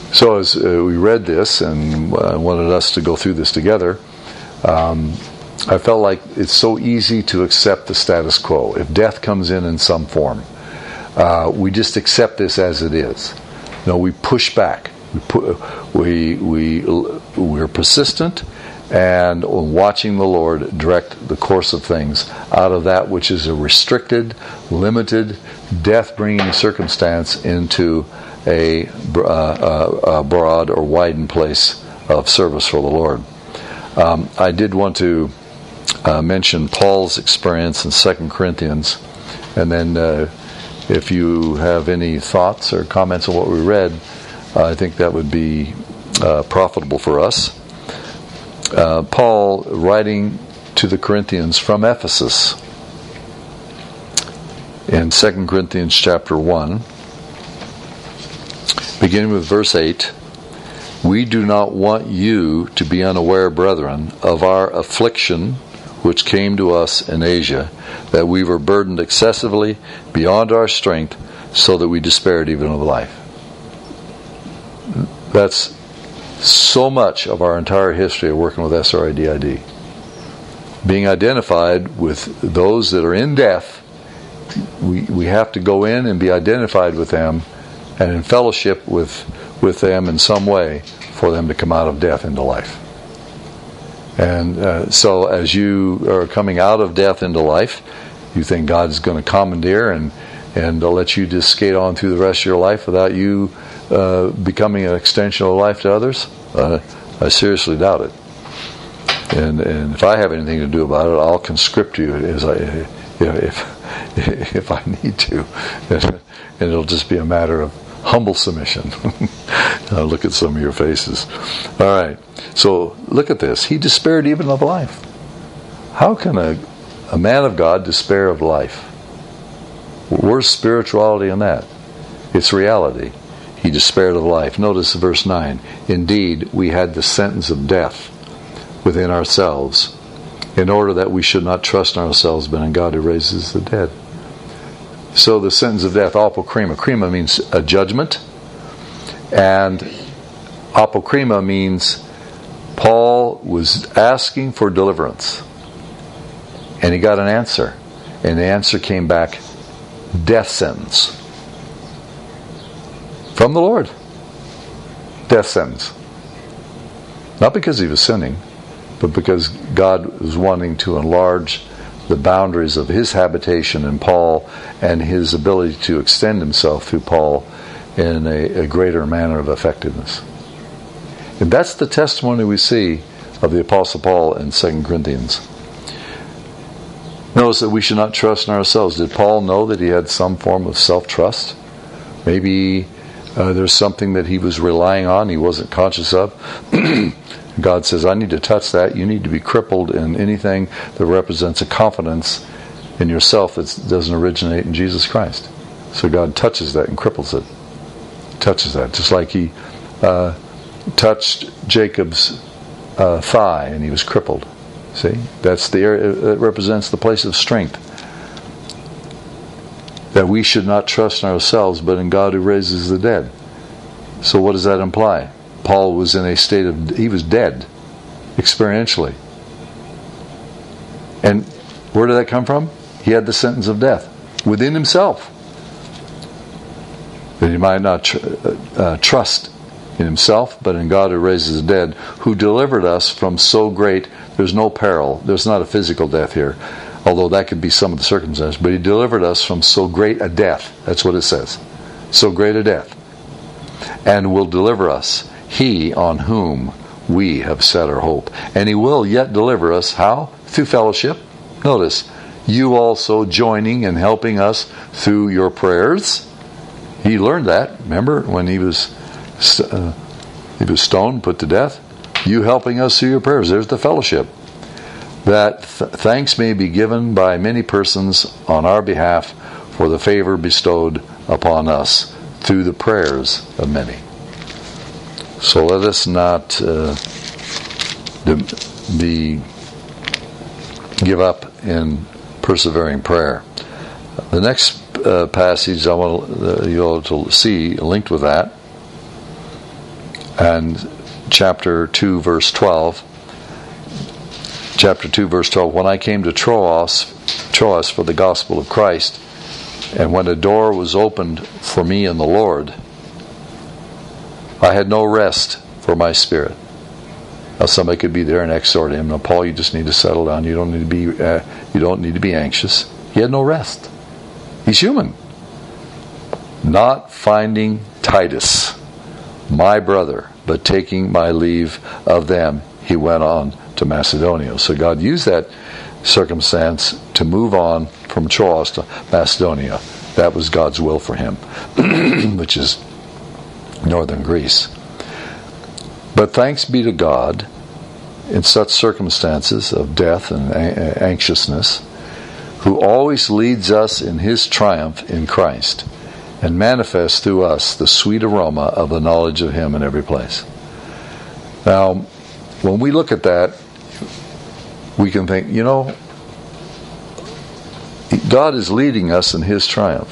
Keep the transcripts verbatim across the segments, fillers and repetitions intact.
So as uh, we read this and uh, wanted us to go through this together, um, I felt like it's so easy to accept the status quo. If death comes in in some form, uh, we just accept this as it is. No, we push back. We pu- we we we're persistent, and watching the Lord direct the course of things out of that which is a restricted, limited, death-bringing circumstance into a, uh, a broad or widened place of service for the Lord. Um, I did want to uh, mention Paul's experience in Second Corinthians, and then uh, if you have any thoughts or comments on what we read, uh, I think that would be uh, profitable for us. Uh, Paul, writing to the Corinthians from Ephesus, in Second Corinthians chapter one, beginning with verse eight, "We do not want you to be unaware, brethren, of our affliction which came to us in Asia, that we were burdened excessively beyond our strength, so that we despaired even of life." That's so much of our entire history of working with S R I D I D. Being identified with those that are in death, we we have to go in and be identified with them and in fellowship with, with them in some way for them to come out of death into life. And uh, so as you are coming out of death into life, you think God's going to commandeer and, and let you just skate on through the rest of your life without you uh, becoming an extension of life to others? Uh, I seriously doubt it. And and if I have anything to do about it, I'll conscript you as I, if if I need to, and it'll just be a matter of humble submission. I'll look at some of your faces. All right. So look at this. He despaired even of life. How can a a man of God despair of life? Where's spirituality in that? It's reality. He despaired of life. Notice verse nine. "Indeed, we had the sentence of death within ourselves, in order that we should not trust in ourselves, but in God who raises the dead." So the sentence of death, apokrima. Krima means a judgment. And apokrima means Paul was asking for deliverance. And he got an answer. And the answer came back, death sentence. From the Lord. Death sentence. Not because he was sinning, but because God was wanting to enlarge the boundaries of his habitation in Paul and his ability to extend himself through Paul in a, a greater manner of effectiveness. And that's the testimony we see of the Apostle Paul in Second Corinthians. Notice that we should not trust in ourselves. Did Paul know that he had some form of self-trust? Maybe uh, there's something that he was relying on he wasn't conscious of. God says, I need to touch that. You need to be crippled in anything that represents a confidence in yourself that doesn't originate in Jesus Christ. So God touches that and cripples it. Touches that. Just like he uh, touched Jacob's uh, thigh and he was crippled. See? That's the area that represents the place of strength. That we should not trust in ourselves, but in God who raises the dead. So what does that imply? Paul was in a state of, he was dead, experientially. And where did that come from? He had the sentence of death within himself. That he might not tr- uh, trust in himself, but in God who raises the dead, who delivered us from so great, there's no peril, there's not a physical death here, although that could be some of the circumstances, but he delivered us from so great a death. That's what it says. So great a death. And will deliver us, he on whom we have set our hope. And he will yet deliver us. How? Through fellowship. Notice, you also joining and helping us through your prayers. He learned that. Remember when he was uh, he was stoned, put to death? You helping us through your prayers. There's the fellowship. That th- thanks may be given by many persons on our behalf for the favor bestowed upon us through the prayers of many. So let us not uh, be give up in persevering prayer. The next uh, passage I want uh, you all to see linked with that And chapter two, verse twelve. Chapter two, verse twelve. When I came to Troas, Troas for the gospel of Christ, and when a door was opened for me in the Lord, I had no rest for my spirit. Now somebody could be there and exhort him. Now, Paul, you just need to settle down. You don't need to be. Uh, you don't need to be anxious. He had no rest. He's human. Not finding Titus, my brother, but taking my leave of them, he went on to Macedonia. So God used that circumstance to move on from Troas to Macedonia. That was God's will for him, which is northern Greece. But thanks be to God, in such circumstances of death and a- anxiousness, who always leads us in his triumph in Christ, and manifests through us the sweet aroma of the knowledge of him in every place. Now, when we look at that, we can think, you know, God is leading us in his triumph.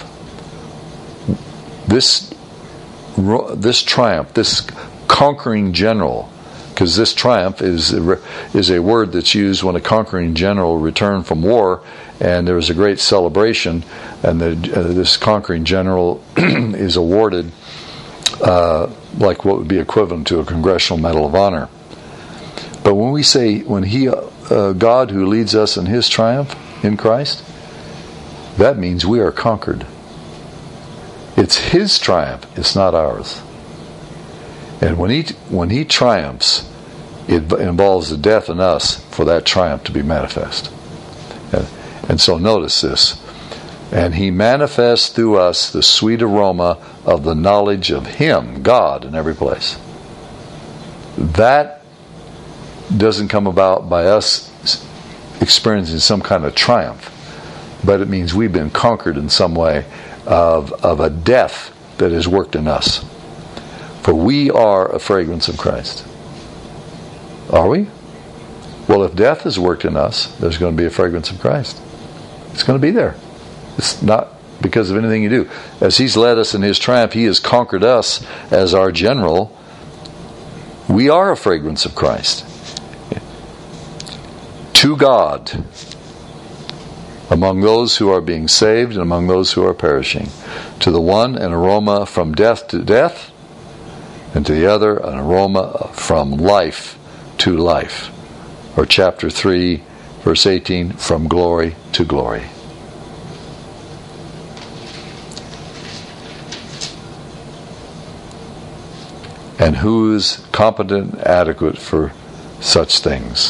This, this triumph, this conquering general, because this triumph is is a word that's used when a conquering general returned from war, and there was a great celebration, and the, uh, this conquering general is awarded uh, like what would be equivalent to a Congressional Medal of Honor. But when we say, when he, uh, God who leads us in his triumph in Christ, that means we are conquered. It's his triumph, it's not ours. And when he when he triumphs, it involves the death in us for that triumph to be manifest. And, and so notice this. And he manifests through us the sweet aroma of the knowledge of him, God, in every place. That doesn't come about by us experiencing some kind of triumph, but it means we've been conquered in some way of, of a death that has worked in us. For we are a fragrance of Christ. Are we? Well, if death has worked in us, there's going to be a fragrance of Christ. It's going to be there. It's not because of anything you do. As he's led us in his triumph, he has conquered us as our general. We are a fragrance of Christ. To God, among those who are being saved and among those who are perishing. To the one, an aroma from death to death, and to the other, an aroma from life to life. Or chapter three, verse eighteen, from glory to glory. And who is competent and adequate for such things?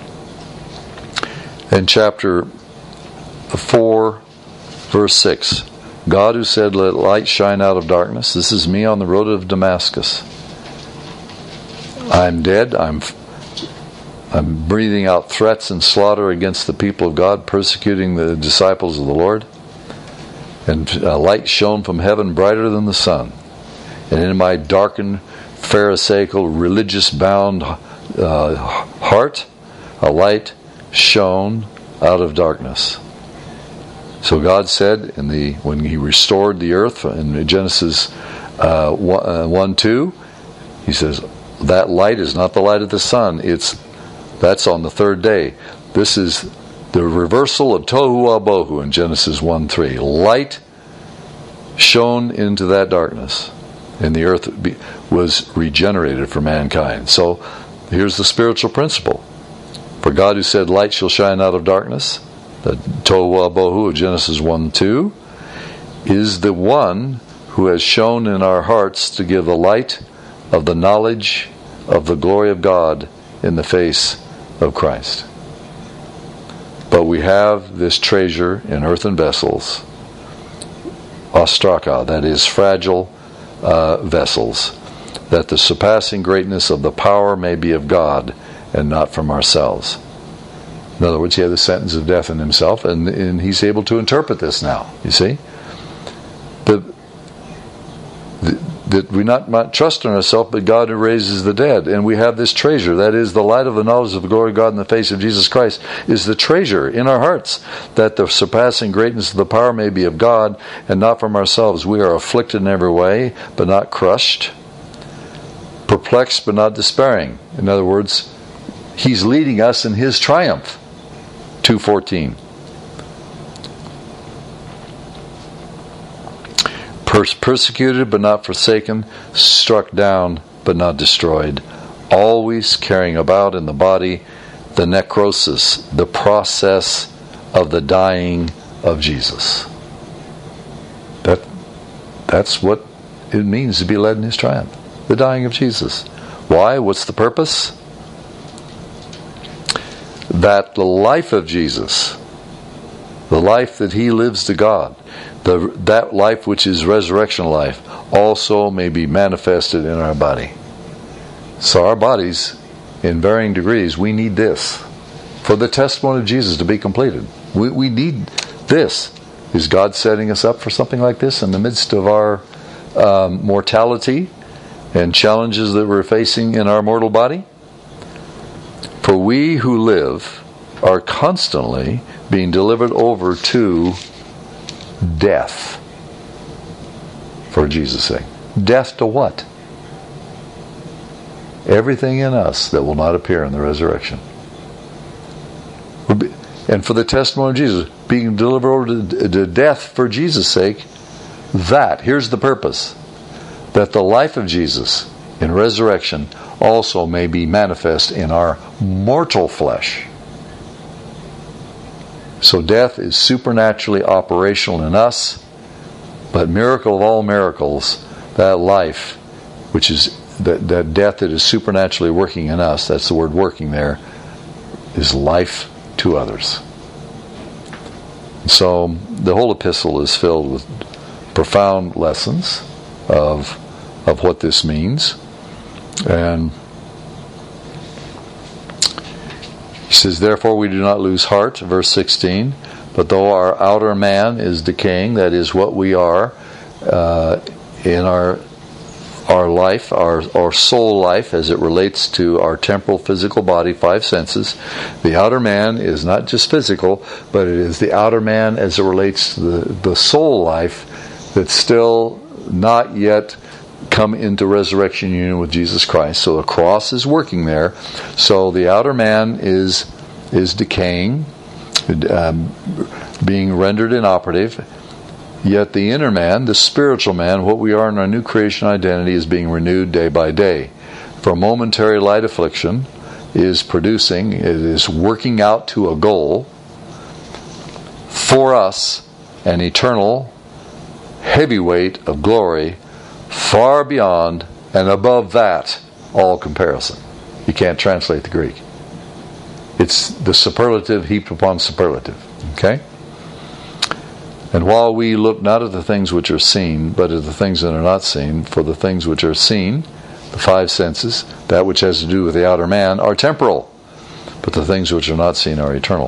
In chapter four, verse six, God who said, let light shine out of darkness. This is me on the road of Damascus. I'm dead. I'm I'm breathing out threats and slaughter against the people of God, persecuting the disciples of the Lord. And a light shone from heaven brighter than the sun. And in my darkened, pharisaical, religious-bound uh, heart, a light shone out of darkness. So God said, in the when He restored the earth in Genesis uh, one two, He says, that light is not the light of the sun. It's that's on the third day. This is the reversal of tohu wabohu in Genesis one three. Light shone into that darkness, and the earth was regenerated for mankind. So here's the spiritual principle. For God who said, light shall shine out of darkness, the tohu wabohu of Genesis one two, is the one who has shone in our hearts to give the light of the knowledge of the glory of God in the face of Christ. But we have this treasure in earthen vessels, ostraka, that is fragile uh, vessels, that the surpassing greatness of the power may be of God and not from ourselves. In other words, he had the sentence of death in himself, and, and he's able to interpret this now, you see. But that we not, not trust in ourselves, but God who raises the dead. And we have this treasure, that is the light of the knowledge of the glory of God in the face of Jesus Christ, is the treasure in our hearts, that the surpassing greatness of the power may be of God and not from ourselves. We are afflicted in every way, but not crushed, Perplexed but not despairing. In other words, He's leading us in His triumph. two fourteen. Persecuted but not forsaken, struck down but not destroyed, always carrying about in the body the necrosis, the process of the dying of Jesus. That that's what it means to be led in His triumph. The dying of Jesus. Why? What's the purpose? That the life of Jesus, the life that He lives to God, the, that life which is resurrection life, also may be manifested in our body. So our bodies, in varying degrees, we need this for the testimony of Jesus to be completed. We, we need this. Is God setting us up for something like this in the midst of our um, mortality and challenges that we're facing in our mortal body? For we who live are constantly being delivered over to death for Jesus' sake. Death to what? Everything in us that will not appear in the resurrection. And for the testimony of Jesus, being delivered over to, to death for Jesus' sake, that, here's the purpose, that the life of Jesus in resurrection also may be manifest in our mortal flesh. So death is supernaturally operational in us, but miracle of all miracles, that life, which is that, that death that is supernaturally working in us, that's the word working there, is life to others. So the whole epistle is filled with profound lessons of of what this means. And he says, therefore we do not lose heart, verse sixteen, but though our outer man is decaying, that is what we are uh, in our our life, our, our soul life as it relates to our temporal physical body, five senses. The outer man is not just physical, but it is the outer man as it relates to the, the soul life that's still not yet come into resurrection union with Jesus Christ. So the cross is working there. So the outer man is is decaying, um, being rendered inoperative. Yet the inner man, the spiritual man, what we are in our new creation identity, is being renewed day by day. For momentary light affliction is producing, it is working out to a goal for us, an eternal heavyweight of glory far beyond and above that all comparison. You can't translate the Greek. It's the superlative heaped upon superlative. Okay? And while we look not at the things which are seen, but at the things that are not seen, for the things which are seen, the five senses, that which has to do with the outer man, are temporal, but the things which are not seen are eternal.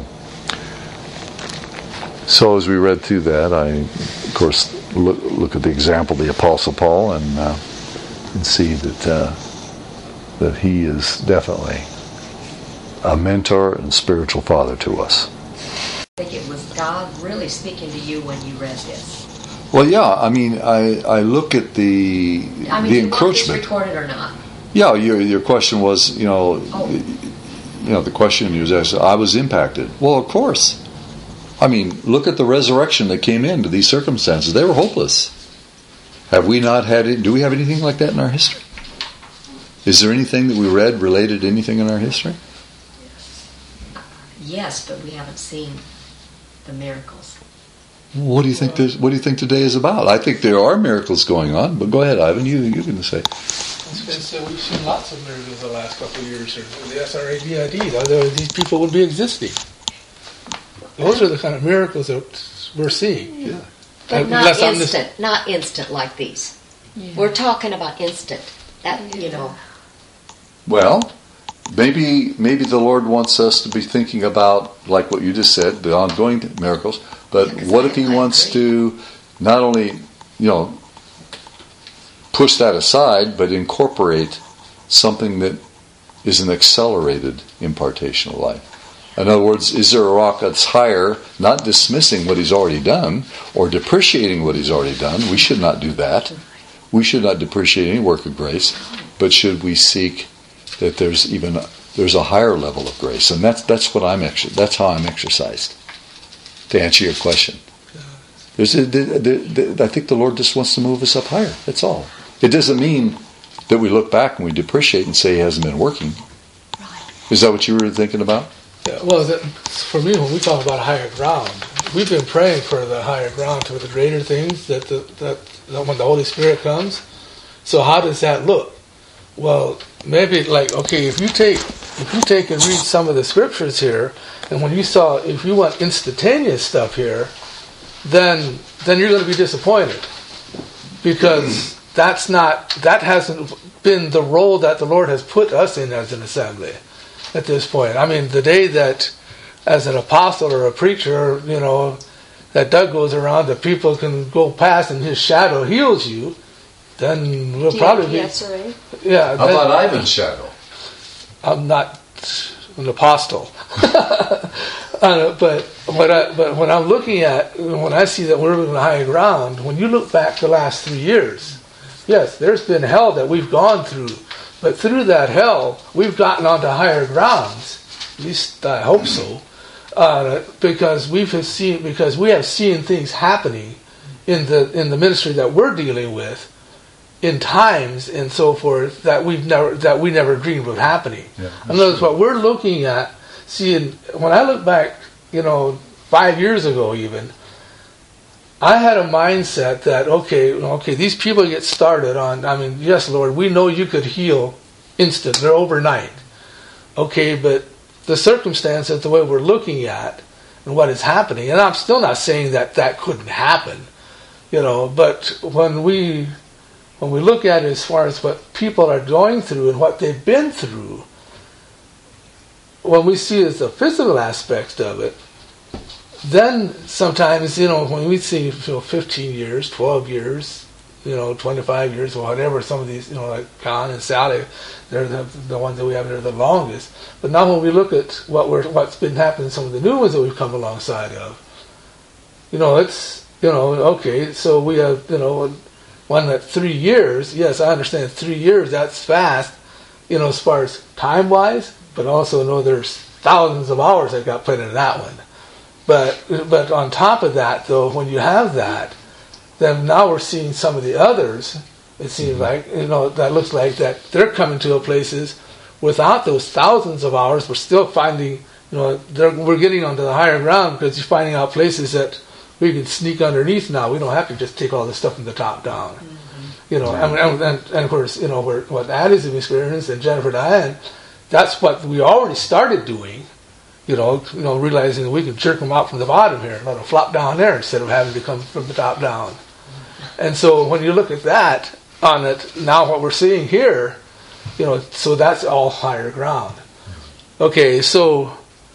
So as we read through that, I, of course, look, look at the example of the Apostle Paul and, uh, and see that uh, that he is definitely a mentor and spiritual father to us. I think it was God really speaking to you when you read this. Well, yeah. I mean, I, I look at the I mean, the you encroachment. want this recorded or not? Yeah, your your question was, you know, oh. you know, the question was asked. I was impacted. Well, of course. I mean, look at the resurrection that came into these circumstances. They were hopeless. Have we not had it? Do we have anything like that in our history? Is there anything that we read related to anything in our history? Yes, but we haven't seen the miracles. What do you think? There's, what do you think today is about? I think there are miracles going on. But go ahead, Ivan. You you're going to say. I was going to say we've seen lots of miracles the last couple of years. The S R A D I D. Otherwise, these people would be existing. Those are the kind of miracles that we're seeing. Yeah. But And not instant. instant. Not instant like these. Yeah. We're talking about instant. That you know. Well, maybe maybe the Lord wants us to be thinking about, like what you just said, the ongoing miracles. But Yeah, what if He I, I wants agree. to not only, you know, push that aside, but incorporate something that is an accelerated impartation of life? In other words, is there a rock that's higher, not dismissing what He's already done or depreciating what He's already done? We should not do that. We should not depreciate any work of grace. but should we seek that there's even a, there's a higher level of grace? And that's that's what I'm ex- that's how I'm exercised. To answer your question, there's a, the, the, the, I think the Lord just wants to move us up higher. That's all. It doesn't mean that we look back and we depreciate and say He hasn't been working. Is that what you were thinking about? Yeah, well, that, for me, when we talk about higher ground, we've been praying for the higher ground, to the greater things that the, that, that when the Holy Spirit comes. So how does that look? Well, maybe like okay, if you take if you take and read some of the scriptures here, and when you saw if you want instantaneous stuff here, then then you're going to be disappointed, because that's not that hasn't been the role that the Lord has put us in as an assembly at this point. I mean, the day that as an apostle or a preacher, you know, that Doug goes around, that people can go past and His shadow heals you, then we'll probably be. Yeah. How about Ivan's shadow? I'm not an apostle, uh, but but I, but when I'm looking at when I see that we're on high ground, when you look back the last three years, yes, there's been hell that we've gone through, but through that hell we've gotten onto higher grounds. At least I hope so, uh, because we've seen because we have seen things happening in the in the ministry that we're dealing with, in times and so forth that we've never that we never dreamed of happening. Yeah, in other words, what we're looking at, seeing when I look back, you know, five years ago even, I had a mindset that okay, okay, these people get started on. I mean, yes, Lord, we know You could heal instant or overnight. Okay, but the circumstances, the way we're looking at and what is happening, and I'm still not saying that that couldn't happen, you know, but when we When we look at it as far as what people are going through and what they've been through, when we see as the physical aspect of it, then sometimes, you know, when we see, you know, fifteen years, twelve years, you know, twenty-five years, or whatever, some of these, you know, like Con and Sally, they're the, the ones that we have that are the longest. But now when we look at what we're, what's been happening, some of the new ones that we've come alongside of, you know, it's, you know, okay, so we have, you know, one that three years, yes, I understand three years, that's fast, you know, as far as time-wise, but also know there's thousands of hours that got put into that one. But but on top of that, though, when you have that, then now we're seeing some of the others, it seems like, you know, that looks like that they're coming to places without those thousands of hours. We're still finding, you know, we're getting onto the higher ground because you're finding out places that we can sneak underneath now. We don't have to just take all this stuff from the top down. Mm-hmm. You know, yeah. and, and, and of course, you know, we're, what Addie's experienced and Jennifer Diane, that's what we already started doing. You know, you know, realizing that we can jerk them out from the bottom here and let them flop down there instead of having to come from the top down. Mm-hmm. And so when you look at that on it, now what we're seeing here, you know, so that's all higher ground. Okay, so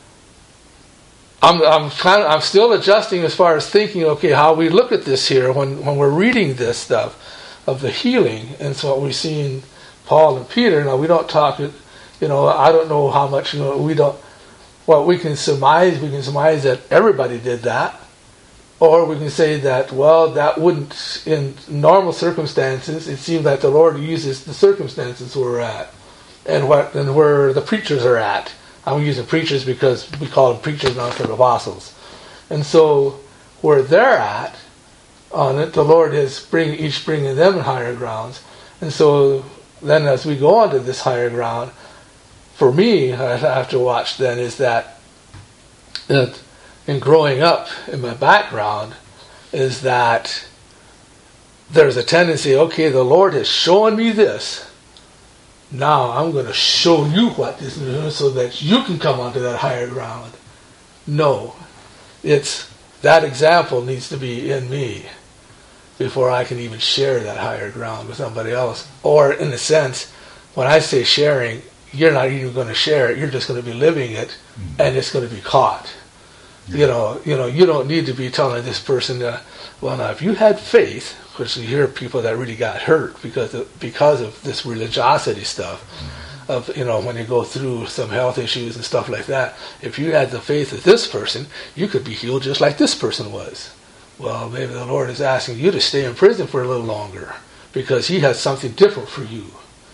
I'm I'm kind of I'm still adjusting as far as thinking, okay, how we look at this here when, when we're reading this stuff of the healing, and so what we see in Paul and Peter. Now we don't talk, you know, I don't know how much, you know, we don't. Well, we can surmise we can surmise that everybody did that, or we can say that well that wouldn't in normal circumstances. It seems that the Lord uses the circumstances where we're at, and what and where the preachers are at. I'm using preachers because we call them preachers, not the apostles. And so where they're at on it, the Lord is bring, each bringing them in higher grounds. And so then as we go on to this higher ground, for me, I have to watch then is that, that in growing up in my background is that there's a tendency, okay, the Lord has shown me this. Now I'm going to show you what this is so that you can come onto that higher ground. No. It's that example needs to be in me before I can even share that higher ground with somebody else. Or in a sense, when I say sharing, you're not even going to share it. You're just going to be living it, and it's going to be caught. Yeah. You know, you know, you don't need to be telling this person, uh, well, now if you had faith, which you hear people that really got hurt because of, because of this religiosity stuff, mm-hmm. of, you know, when you go through some health issues and stuff like that, if you had the faith of this person, you could be healed just like this person was. Well, maybe the Lord is asking you to stay in prison for a little longer because He has something different for you.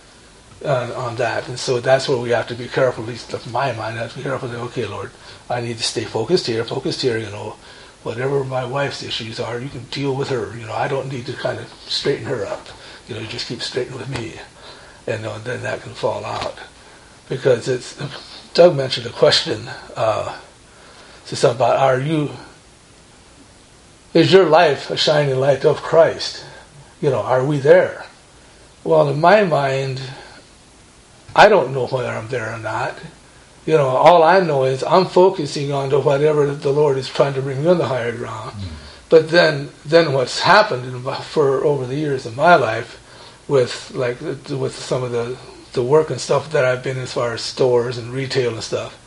on, on that. And so that's where we have to be careful, at least in my mind, I have to be careful that, okay, Lord, I need to stay focused here, focused here, you know, whatever my wife's issues are, you can deal with her. You know, I don't need to kind of straighten her up. You know, you just keep straight with me. And uh, then that can fall out. Because it's, Doug mentioned a question, uh, it's something about, are you, is your life a shining light of Christ? You know, are we there? Well, in my mind, I don't know whether I'm there or not. You know, all I know is I'm focusing on to whatever the Lord is trying to bring me on the higher ground. Mm. But then, then what's happened in, for over the years of my life, with like with some of the the work and stuff that I've been as far as stores and retail and stuff,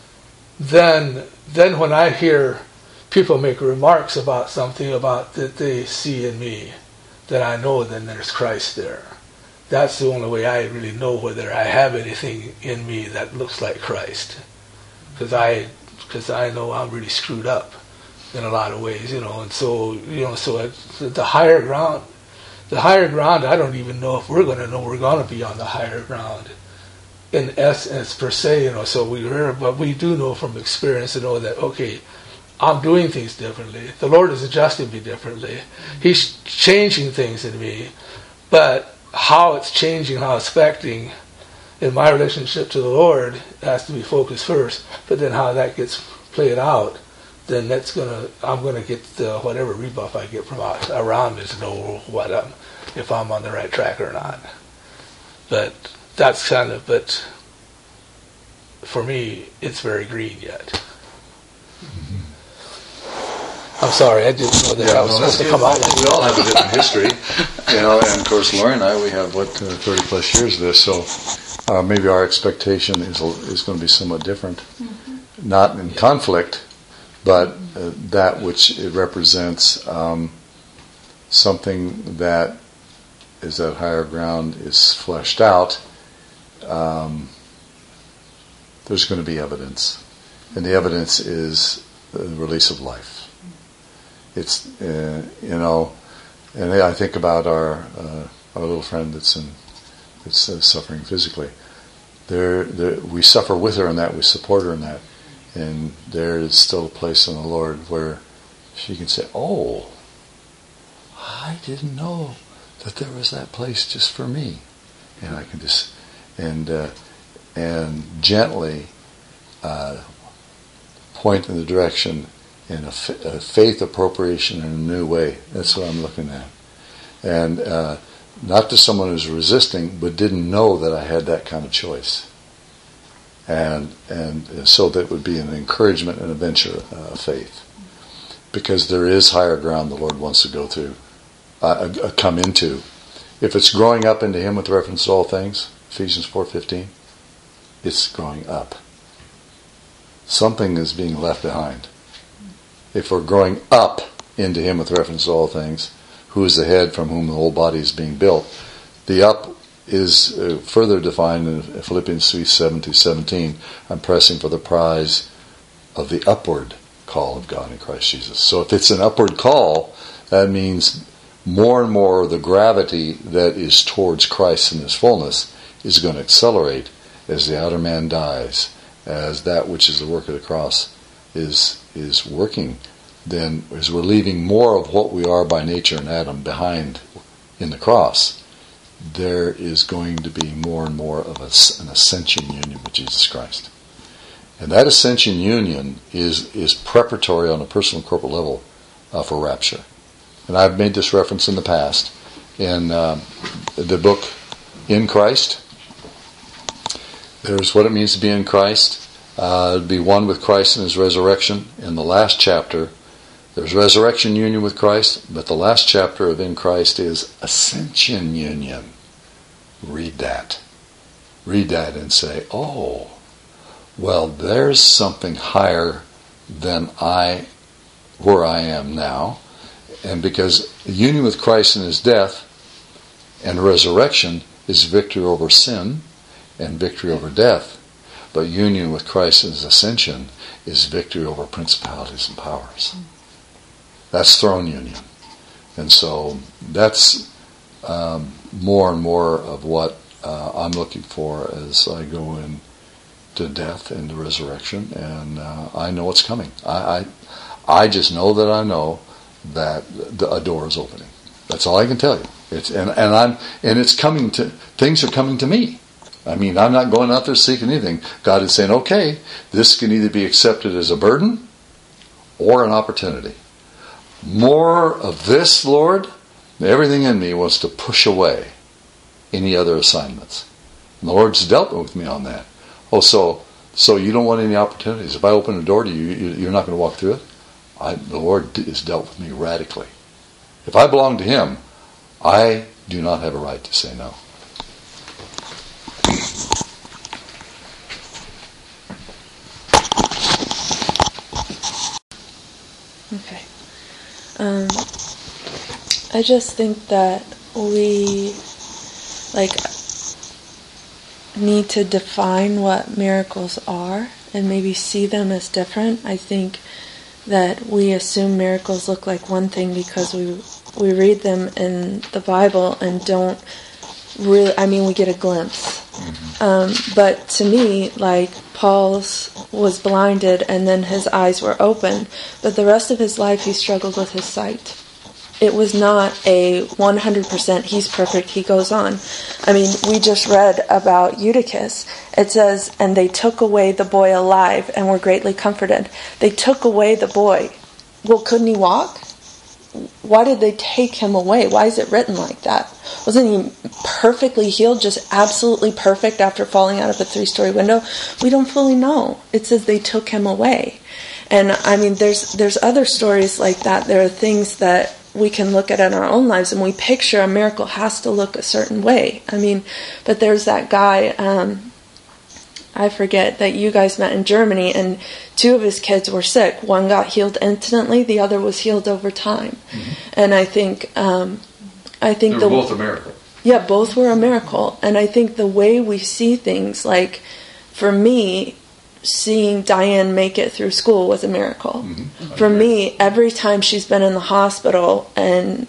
then then when I hear people make remarks about something about that they see in me, that I know then there's Christ there. That's the only way I really know whether I have anything in me that looks like Christ, because I, because I know I'm really screwed up in a lot of ways, you know. And so, you know, so at the higher ground, the higher ground, I don't even know if we're going to know we're going to be on the higher ground, in essence per se, you know. So we hear, but we do know from experience to know that, okay, I'm doing things differently. The Lord is adjusting me differently. He's changing things in me, but how it's changing, how it's affecting in my relationship to the Lord has to be focused first. But then how that gets played out, then that's gonna I'm gonna get the, whatever rebuff I get from out, around me to know what I'm, if I'm on the right track or not. But that's kind of but for me it's very green yet. Mm-hmm. I'm sorry, I didn't know that yeah, I was well, supposed to come out like we all have a different history, you know, and of course Laurie and I, we have, what, uh, thirty plus years of this, so uh, maybe our expectation is is going to be somewhat different. Mm-hmm. Not in conflict, but uh, that which it represents um, something that is that higher ground is fleshed out, um, there's going to be evidence. And the evidence is the release of life. It's, uh, you know, and I think about our uh, our little friend that's in that's uh, suffering physically. There, there, we suffer with her in that, we support her in that, and there is still a place in the Lord where she can say, "Oh, I didn't know that there was that place just for me," and I can just and uh, and gently uh, point in the direction. In a, f- a faith appropriation in a new way. That's what I'm looking at. And uh, not to someone who's resisting, but didn't know that I had that kind of choice. And and so that would be an encouragement and a venture of uh, faith. Because there is higher ground the Lord wants to go through, uh, uh, come into. If it's growing up into Him with reference to all things, Ephesians four fifteen, it's growing up. Something is being left behind. If we're growing up into Him with reference to all things, who is the head from whom the whole body is being built, the up is uh, further defined in Philippians three seven to seventeen. I'm pressing for the prize of the upward call of God in Christ Jesus. So if it's an upward call, that means more and more the gravity that is towards Christ in His fullness is going to accelerate as the outer man dies, as that which is the work of the cross is is working, then as we're leaving more of what we are by nature in Adam behind in the cross, there is going to be more and more of a, an ascension union with Jesus Christ. And that ascension union is, is preparatory on a personal and corporate level uh, for rapture. And I've made this reference in the past. In uh, the book In Christ, there's what it means to be in Christ. Uh, be one with Christ in His resurrection. In the last chapter, there's resurrection union with Christ, but the last chapter of In Christ is ascension union. Read that. Read that and say, oh, well, there's something higher than I, where I am now. And because union with Christ in His death and resurrection is victory over sin and victory over death. But union with Christ in His ascension is victory over principalities and powers. That's throne union. And so that's um, more and more of what uh, I'm looking for as I go in to death and the resurrection, and uh, I know it's coming. I, I I just know that I know that the, a door is opening. That's all I can tell you. It's and, and I'm and it's coming to things are coming to me. I mean, I'm not going out there seeking anything. God is saying, okay, this can either be accepted as a burden or an opportunity. More of this, Lord. Everything in me wants to push away any other assignments. And the Lord's dealt with me on that. Oh, so so you don't want any opportunities. If I open a door to you, you're not going to walk through it? I, the Lord has dealt with me radically. If I belong to Him, I do not have a right to say no. Okay. Um, I just think that we, like, need to define what miracles are and maybe see them as different. I think that we assume miracles look like one thing because we we read them in the Bible and don't really, I mean, we get a glimpse. Mm-hmm. Um, but to me, like, Paul's was blinded and then his eyes were open, but the rest of his life he struggled with his sight. It was not a one hundred percent he's perfect, he goes on. I mean, we just read about Eutychus. It says, and they took away the boy alive and were greatly comforted. They took away the boy. Well, couldn't he walk? Why did they take him away? Why is it written like that? Wasn't he perfectly healed, just absolutely perfect after falling out of a three-story window? We don't fully know. It says they took him away. And I mean, there's there's other stories like that. There are things that we can look at in our own lives and we picture a miracle has to look a certain way. I mean, but there's that guy, um, I forget, that you guys met in Germany, and two of his kids were sick. One got healed instantly, the other was healed over time. Mm-hmm. And I think, um, I think they were the, both a miracle. Yeah, both were a miracle. And I think the way we see things, like for me, seeing Diane make it through school was a miracle. Mm-hmm. For me, every time she's been in the hospital and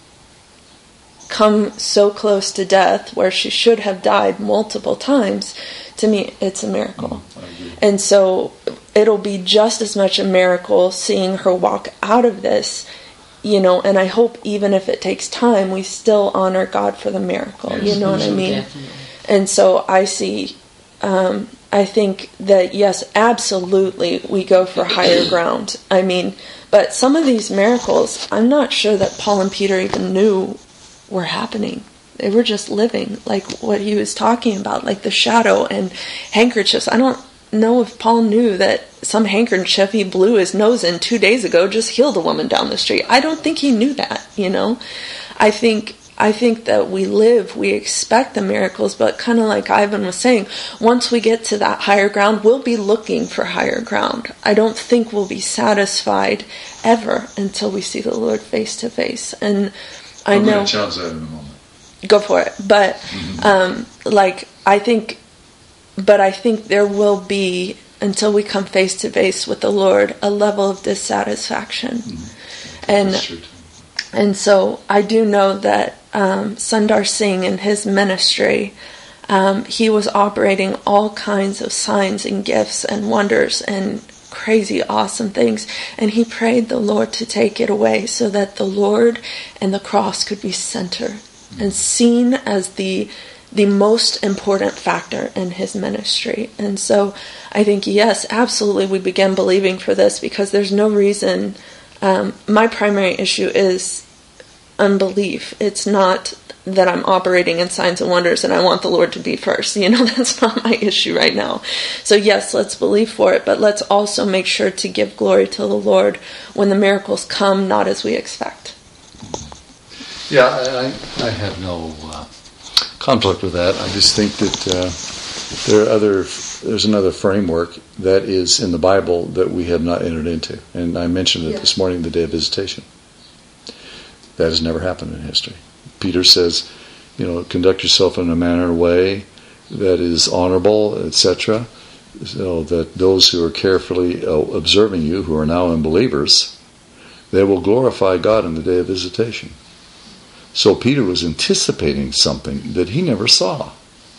come so close to death, where she should have died multiple times, to me, it's a miracle. Mm-hmm. And so it'll be just as much a miracle seeing her walk out of this, you know, and I hope even if it takes time, we still honor God for the miracle. Yes, you know what I mean? Definitely. And so I see... Um, I think that, yes, absolutely, we go for higher ground. I mean, but some of these miracles, I'm not sure that Paul and Peter even knew were happening. They were just living, like what he was talking about, like the shadow and handkerchiefs. I don't know if Paul knew that some handkerchief he blew his nose in two days ago just healed a woman down the street. I don't think he knew that, you know. I think... I think that we live, we expect the miracles, but kind of like Ivan was saying, once we get to that higher ground, we'll be looking for higher ground. I don't think we'll be satisfied ever until we see the Lord face to face. And I I'm know... I'm going to challenge that in a moment. Go for it. But, mm-hmm. um, like, I think, but I think there will be, until we come face to face with the Lord, a level of dissatisfaction. Mm-hmm. And... That's true too. And so I do know that um, Sundar Singh in his ministry, um, he was operating all kinds of signs and gifts and wonders and crazy awesome things. And he prayed the Lord to take it away so that the Lord and the cross could be center and seen as the the most important factor in his ministry. And so I think, yes, absolutely, we begin believing for this because there's no reason... Um, my primary issue is unbelief. It's not that I'm operating in signs and wonders and I want the Lord to be first. You know, that's not my issue right now. So yes, let's believe for it, but let's also make sure to give glory to the Lord when the miracles come, not as we expect. Yeah, I, I have no uh, conflict with that. I just think that uh, there are other... There's another framework that is in the Bible that we have not entered into. And I mentioned it yeah. this morning, the day of visitation. That has never happened in history. Peter says, you know, conduct yourself in a manner and way that is honorable, et cetera, so that those who are carefully observing you, who are now unbelievers, they will glorify God in the day of visitation. So Peter was anticipating something that he never saw.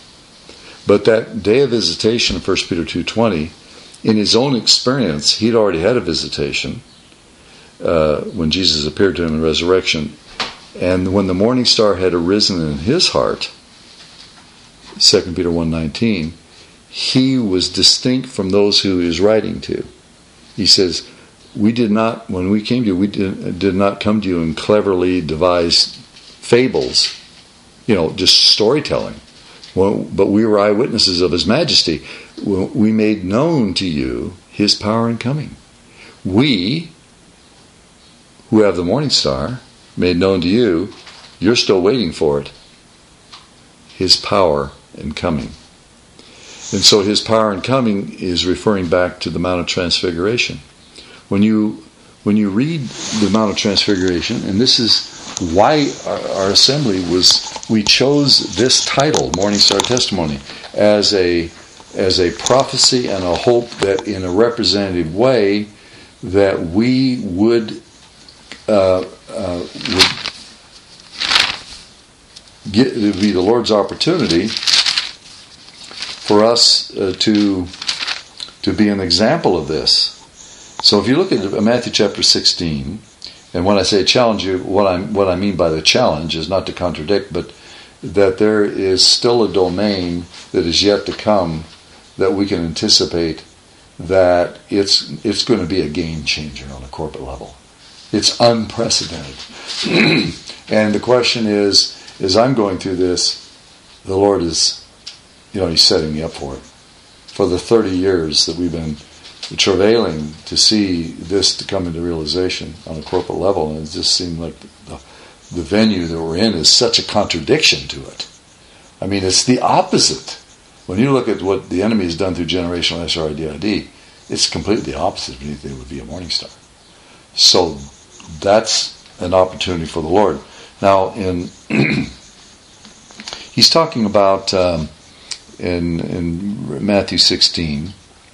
But that day of visitation in First Peter two twenty, in his own experience, he'd already had a visitation uh, when Jesus appeared to him in resurrection. And when the morning star had arisen in his heart, Second Peter one nineteen, he was distinct from those who he was writing to. He says, we did not, when we came to you, we did, did not come to you in cleverly devised fables, you know, just storytelling. Well, but we were eyewitnesses of his majesty. We made known to you his power and coming. We, who have the morning star, made known to you, you're still waiting for it, his power and coming. And so his power and coming is referring back to the Mount of Transfiguration. When you when you read the Mount of Transfiguration, and this is why our, our assembly was, we chose this title, Morning Star Testimony, as a as a prophecy and a hope that in a representative way that we would uh, uh, would get, it would be the Lord's opportunity for us uh, to to be an example of this. So if you look at Matthew chapter sixteen, and when I say challenge you, what I what I mean by the challenge is not to contradict, but that there is still a domain that is yet to come that we can anticipate that it's it's going to be a game changer on a corporate level. It's unprecedented. And the question is, as I'm going through this, the Lord is, you know, He's setting me up for it. For the thirty years that we've been travailing to see this to come into realization on a corporate level, and it just seemed like the, the venue that we're in is such a contradiction to it. I mean, it's the opposite. When you look at what the enemy has done through generational S R I D I D, it's completely the opposite of anything that would be a morning star. So that's an opportunity for the Lord. Now, in he's talking about um, in in Matthew sixteen.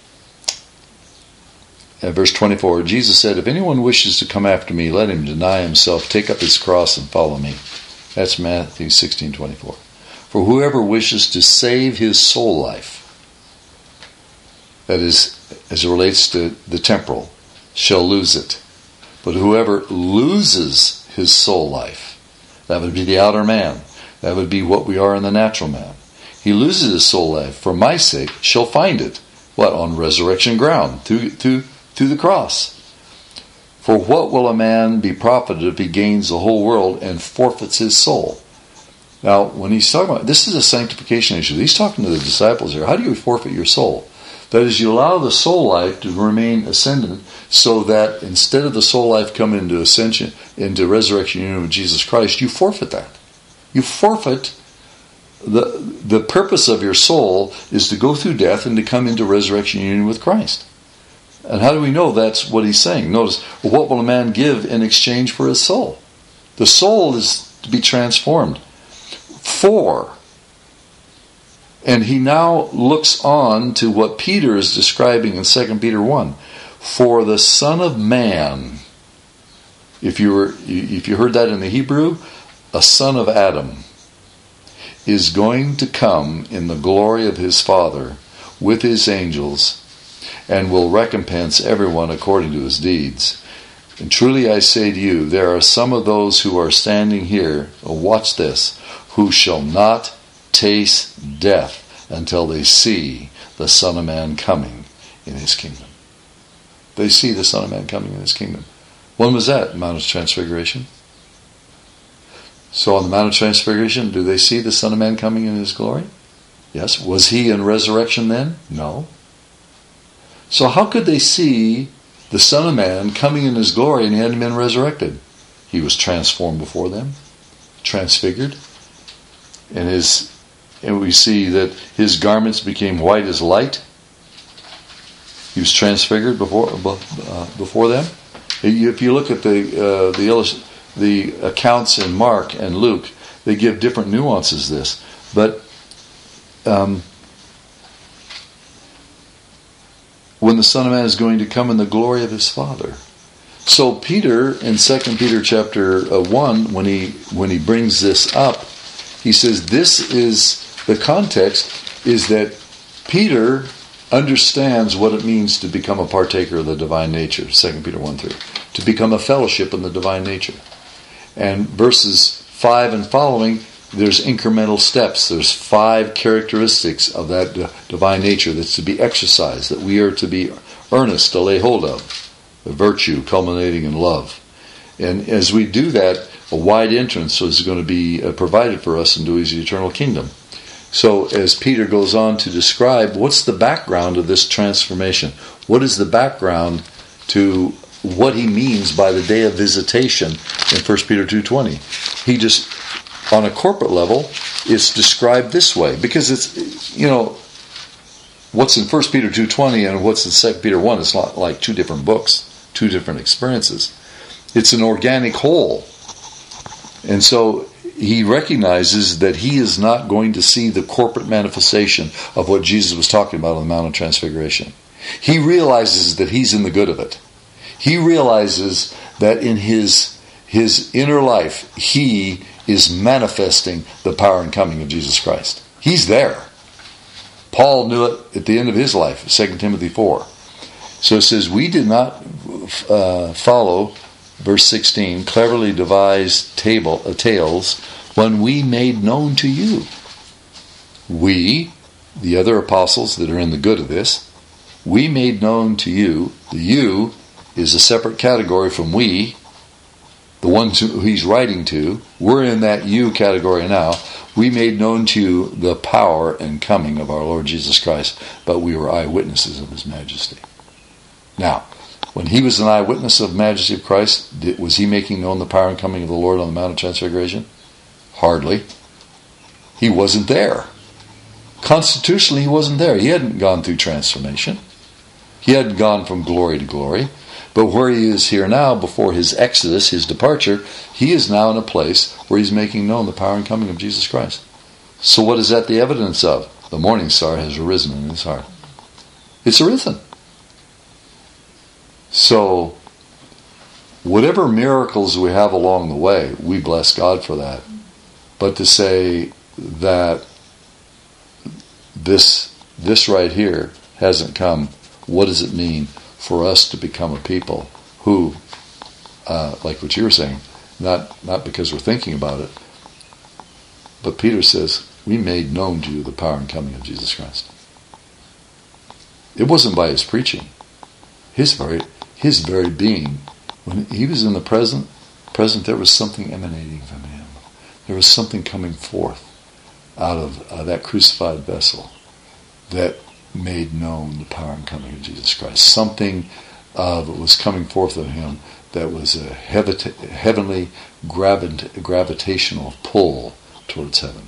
At verse twenty-four, Jesus said, if anyone wishes to come after me, let him deny himself, take up his cross, and follow me. That's Matthew sixteen twenty-four. For whoever wishes to save his soul life, that is, as it relates to the temporal, shall lose it. But whoever loses his soul life, that would be the outer man, that would be what we are in the natural man. He loses his soul life for my sake, shall find it. What? On resurrection ground, through through through the cross. For what will a man be profited if he gains the whole world and forfeits his soul? Now, when he's talking about, this is a sanctification issue. He's talking to the disciples here. How do you forfeit your soul? That is, you allow the soul life to remain ascendant, so that instead of the soul life coming into ascension, into resurrection union with Jesus Christ, you forfeit that. You forfeit the the purpose of your soul is to go through death and to come into resurrection union with Christ. And how do we know that's what he's saying? Notice, well, what will a man give in exchange for his soul? The soul is to be transformed. For, and he now looks on to what Peter is describing in Second Peter one. For the Son of Man, if you were, if you heard that in the Hebrew, a son of Adam, is going to come in the glory of his Father with his angels, and will recompense everyone according to his deeds. And truly I say to you, there are some of those who are standing here, oh, watch this, who shall not taste death until they see the Son of Man coming in his kingdom. They see the Son of Man coming in his kingdom. When was that? Mount of Transfiguration. So on the Mount of Transfiguration, do they see the Son of Man coming in his glory? Yes. Was he in resurrection then? No. So how could they see the Son of Man coming in his glory and he hadn't been resurrected? He was transformed before them, transfigured, and his, and we see that his garments became white as light. He was transfigured before uh, before them. If you look at the uh, the illust- the accounts in Mark and Luke, they give different nuances to this, but. Um, when the Son of Man is going to come in the glory of his Father. So Peter, in Second Peter chapter one, when he when he brings this up, he says this is the context is that Peter understands what it means to become a partaker of the divine nature, Second Peter one three, to become a fellowship in the divine nature. And verses five and following, there's incremental steps. There's five characteristics of that d- divine nature that's to be exercised, that we are to be earnest to lay hold of, the virtue culminating in love. And as we do that, a wide entrance is going to be uh, provided for us into his eternal kingdom. So as Peter goes on to describe, what's the background of this transformation? What is the background to what he means by the day of visitation in First Peter two twenty? He just, on a corporate level, it's described this way. Because it's, you know, what's in First Peter two twenty and what's in Second Peter one is not like two different books, two different experiences. It's an organic whole. And so he recognizes that he is not going to see the corporate manifestation of what Jesus was talking about on the Mount of Transfiguration. He realizes that he's in the good of it. He realizes that in his, his inner life, he is manifesting the power and coming of Jesus Christ. He's there. Paul knew it at the end of his life, Second Timothy four. So it says, we did not uh, follow, verse sixteen, cleverly devised table, uh, tales when we made known to you. We, the other apostles that are in the good of this, we made known to you. The you is a separate category from we, the ones who he's writing to. We're in that you category now. We made known to you the power and coming of our Lord Jesus Christ, but we were eyewitnesses of his majesty. Now, when he was an eyewitness of the majesty of Christ, was he making known the power and coming of the Lord on the Mount of Transfiguration? Hardly. He wasn't there. Constitutionally, he wasn't there. He hadn't gone through transformation. He hadn't gone from glory to glory. But where he is here now, before his exodus, his departure, he is now in a place where he's making known the power and coming of Jesus Christ. So what is that the evidence of? The morning star has arisen in his heart. It's arisen. So, whatever miracles we have along the way, we bless God for that. But to say that this this right here hasn't come, what does it mean for us to become a people who, uh, like what you were saying, not not because we're thinking about it, but Peter says, we made known to you the power and coming of Jesus Christ. It wasn't by his preaching. His very his very being, when he was in the present, present there was something emanating from him. There was something coming forth out of uh, that crucified vessel that made known the power and coming of Jesus Christ. Something uh, that was coming forth of him that was a heav- heavenly gravit- gravitational pull towards heaven.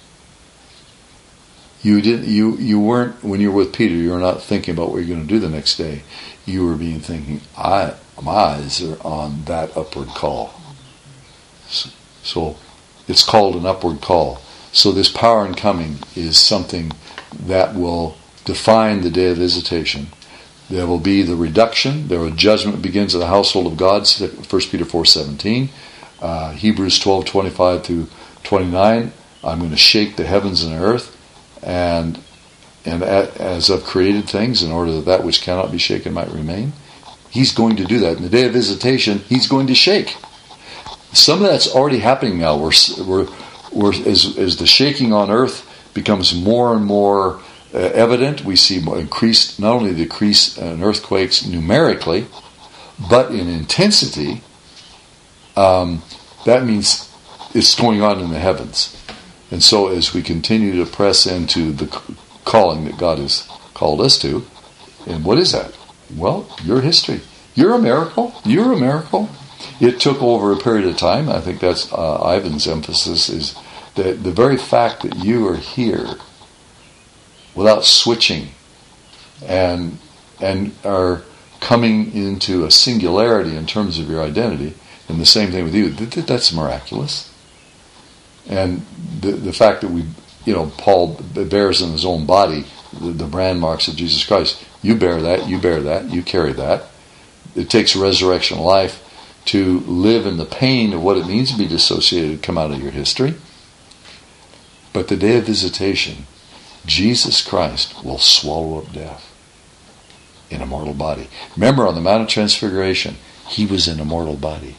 You didn't. You you weren't, when you were with Peter, you were not thinking about what you're going to do the next day. You were being thinking, I my eyes are on that upward call. So, so it's called an upward call. So this power and coming is something that will define the day of visitation. There will be the reduction. There will judgment begins in the household of God. First Peter four seventeen, uh, Hebrews twelve twenty five through twenty nine. I'm going to shake the heavens and earth, and and as I've created things, in order that that which cannot be shaken might remain. He's going to do that. In the day of visitation, he's going to shake. Some of that's already happening now. We're we're, we're as as the shaking on earth becomes more and more uh, evident. We see more increased, not only the increase in earthquakes numerically, but in intensity. Um, that means it's going on in the heavens. And so as we continue to press into the calling that God has called us to, and what is that? Well, your history. You're a miracle. You're a miracle. It took over a period of time. I think that's uh, Ivan's emphasis, is that the very fact that you are here without switching and and are coming into a singularity in terms of your identity, and the same thing with you, that, that's miraculous. And the the fact that we, you know, Paul bears in his own body the, the brand marks of Jesus Christ. You bear that, you bear that, you carry that. It takes resurrection life to live in the pain of what it means to be dissociated, come out of your history. But the day of visitation Jesus Christ will swallow up death in a mortal body. Remember, on the Mount of Transfiguration, he was in a mortal body.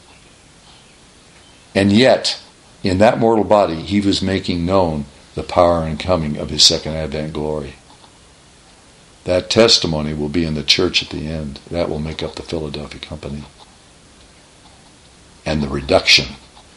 And yet, in that mortal body, he was making known the power and coming of his second advent glory. That testimony will be in the church at the end. That will make up the Philadelphia company. And the reduction,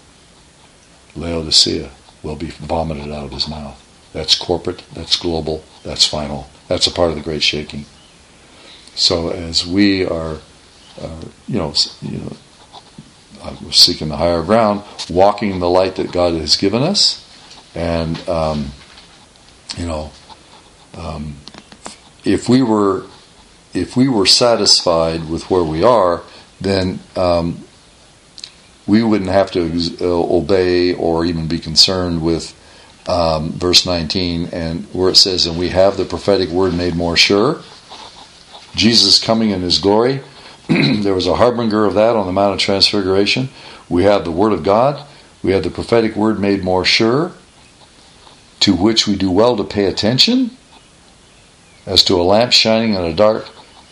Laodicea, will be vomited out of his mouth. That's corporate, that's global, that's final. That's a part of the great shaking. So as we are, uh, you know, you know, uh, seeking the higher ground, walking in the light that God has given us, and um, you know, um, if we were, if we were satisfied with where we are, then um, we wouldn't have to uh, obey or even be concerned with um, verse nineteen, and where it says, "And we have the prophetic word made more sure." Jesus coming in his glory. There was a harbinger of that on the Mount of Transfiguration. We have the Word of God. We have the prophetic word made more sure, to which we do well to pay attention, as to a lamp shining in a dark,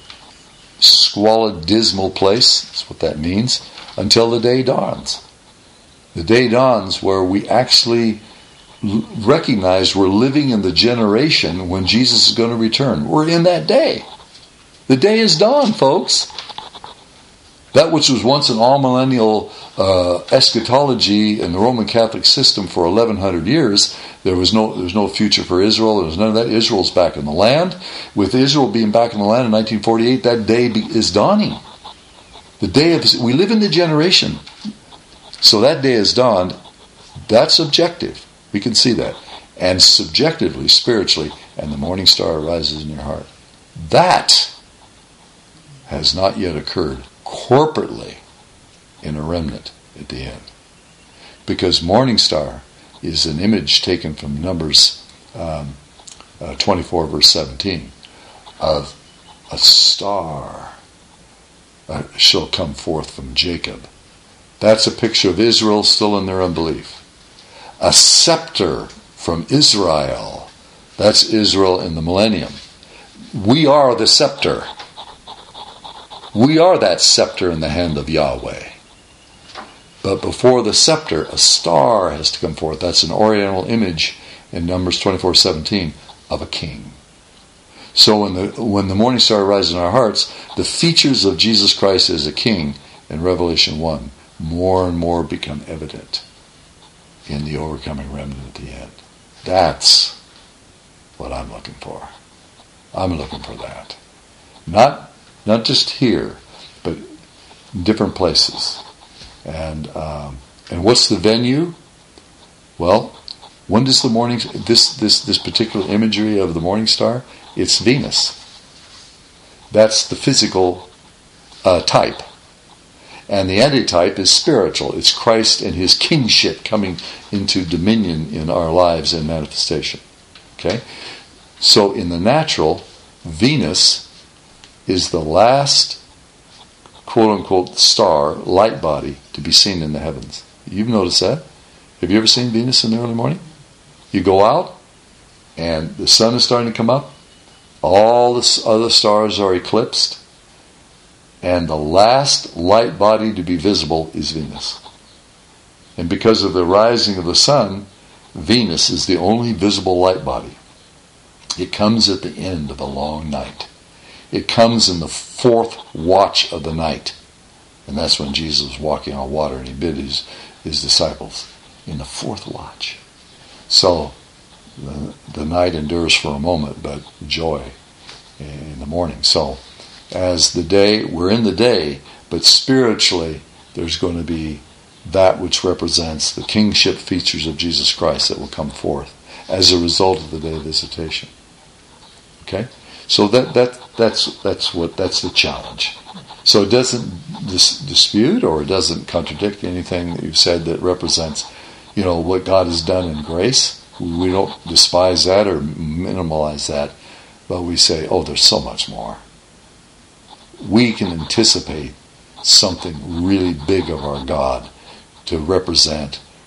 squalid, dismal place. That's what that means. Until the day dawns. The day dawns where we actually recognize we're living in the generation when Jesus is going to return. We're in that day. The day is dawned, folks. That which was once an all-millennial uh, eschatology in the Roman Catholic system for eleven hundred years, there was no there was no future for Israel. There was none of that. Israel's back in the land. With Israel being back in the land in nineteen forty-eight, that day be, is dawning. The day of we live in the generation, so that day is dawned. That's objective. We can see that, and subjectively, spiritually, and the morning star arises in your heart. That has not yet occurred corporately in a remnant at the end. Because morning star is an image taken from Numbers um, uh, twenty-four, verse seventeen, of a star uh, shall come forth from Jacob. That's a picture of Israel still in their unbelief. A scepter from Israel. That's Israel in the millennium. We are the scepter. We are that scepter in the hand of Yahweh. But before the scepter, a star has to come forth. That's an oriental image in Numbers twenty-four seventeen of a king. So when the when the morning star arises in our hearts, the features of Jesus Christ as a king in Revelation one more and more become evident in the overcoming remnant at the end. That's what I'm looking for. I'm looking for that. Not not just here, but in different places. And um, and what's the venue? Well, when does the morning this this this particular imagery of the morning star? It's Venus. That's the physical uh, type, and the antitype is spiritual. It's Christ and His kingship coming into dominion in our lives and manifestation. Okay, so in the natural, Venus is the last quote-unquote star, light body, to be seen in the heavens. You've noticed that? Have you ever seen Venus in the early morning? You go out, and the sun is starting to come up, all the other stars are eclipsed, and the last light body to be visible is Venus. And because of the rising of the sun, Venus is the only visible light body. It comes at the end of a long night. It comes in the fourth watch of the night. And that's when Jesus was walking on water and he bid his, his disciples in the fourth watch. So the, the night endures for a moment, but joy in the morning. So as the day, we're in the day, but spiritually there's going to be that which represents the kingship features of Jesus Christ that will come forth as a result of the day of visitation. Okay? So that that that's that's what that's the challenge. So it doesn't dis- dispute or it doesn't contradict anything that you've said that represents, you know, what God has done in grace. We don't despise that or minimalize that, but we say, oh, there's so much more. We can anticipate something really big of our God to represent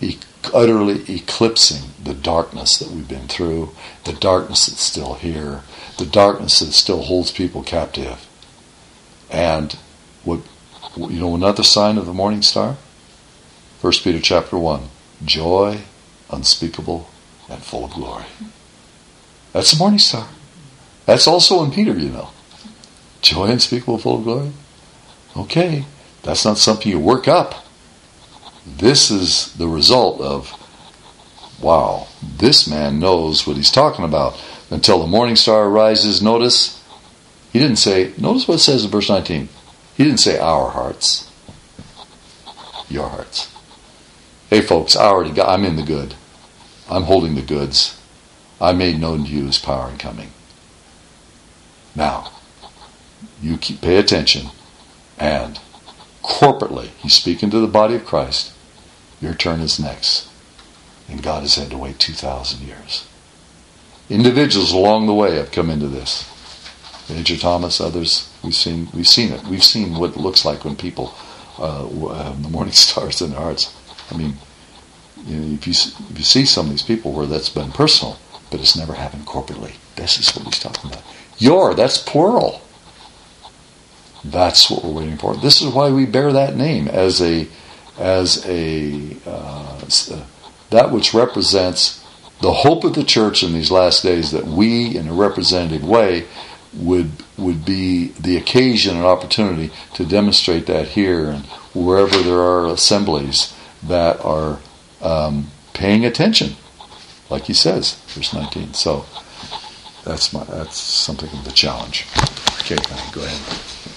e- utterly eclipsing the darkness that we've been through, the darkness that's still here, the darkness that still holds people captive. And what, you know, another sign of the morning star? First Peter chapter one, joy unspeakable and full of glory. That's the morning star. That's also in Peter, you know. Joy unspeakable, full of glory. Okay, that's not something you work up. This is the result of, wow, this man knows what he's talking about. Until the morning star arises, notice, he didn't say, notice what it says in verse nineteen. He didn't say our hearts. Your hearts. Hey folks, I already got, I'm in the good. I'm holding the goods. I made known to you his power in coming. Now, you keep, pay attention, and corporately, he's speaking to the body of Christ. Your turn is next. And God has had to wait two thousand years. Individuals along the way have come into this. Major Thomas, others, we've seen we've seen it. We've seen what it looks like when people uh, have the morning stars in their hearts. I mean, you know, if you if you see some of these people where that's been personal, but it's never happened corporately. This is what he's talking about. Your, that's plural. That's what we're waiting for. This is why we bear that name as a as a uh, that which represents the hope of the church in these last days, that we, in a representative way, would would be the occasion and opportunity to demonstrate that here and wherever there are assemblies that are um, paying attention, like he says, verse nineteen. So that's my that's something of the challenge. Okay, Connie, go ahead.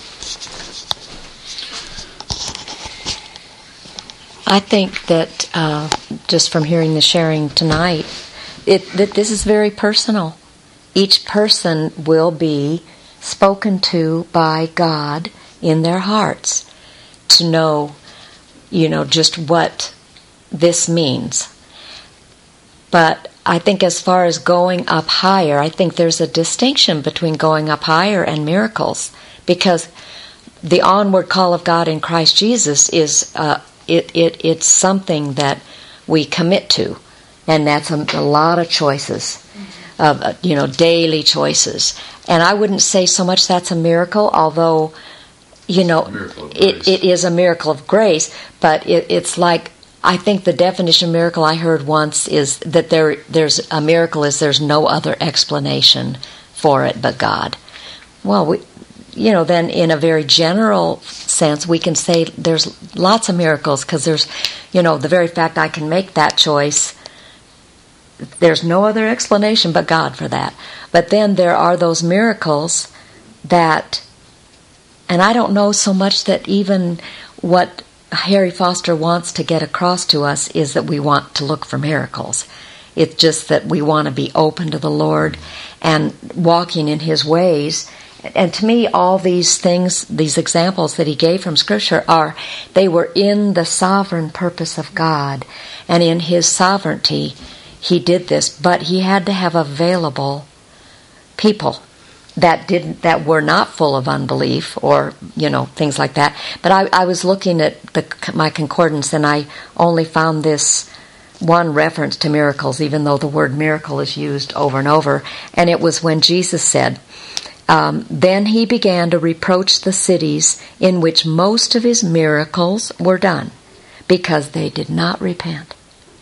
I think that uh, just from hearing the sharing tonight, it, that this is very personal. Each person will be spoken to by God in their hearts to know, you know, just what this means. But I think as far as going up higher, I think there's a distinction between going up higher and miracles, because the onward call of God in Christ Jesus is uh, it, it it's something that we commit to, and that's a, a lot of choices, of uh, you know, daily choices. And I wouldn't say so much that's a miracle, although you know it, it is a miracle of grace. But it, it's like, I think the definition of miracle I heard once is that there there's a miracle is there's no other explanation for it but God. Well, we, you know, then in a very general sense, we can say there's lots of miracles, because there's, you know, the very fact I can make that choice, there's no other explanation but God for that. But then there are those miracles that, and I don't know so much that even what Harry Foster wants to get across to us is that we want to look for miracles. It's just that we want to be open to the Lord and walking in His ways. And to me, all these things, these examples that he gave from Scripture, are, they were in the sovereign purpose of God. And in His sovereignty, He did this. But He had to have available people that didn't, that were not full of unbelief or, you know, things like that. But I, I was looking at the, my concordance, and I only found this one reference to miracles, even though the word miracle is used over and over. And it was when Jesus said, Um, then He began to reproach the cities in which most of His miracles were done, because they did not repent.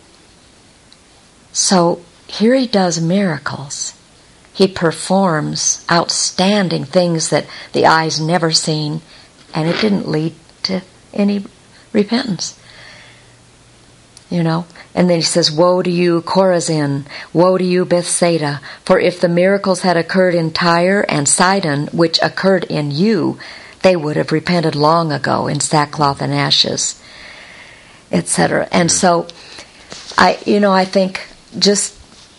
So here He does miracles. He performs outstanding things that the eye's never seen, and it didn't lead to any repentance. You know, and then He says, woe to you, Chorazin, woe to you, Bethsaida, for if the miracles had occurred in Tyre and Sidon, which occurred in you, they would have repented long ago in sackcloth and ashes, et cetera. And so, I, you know, I think just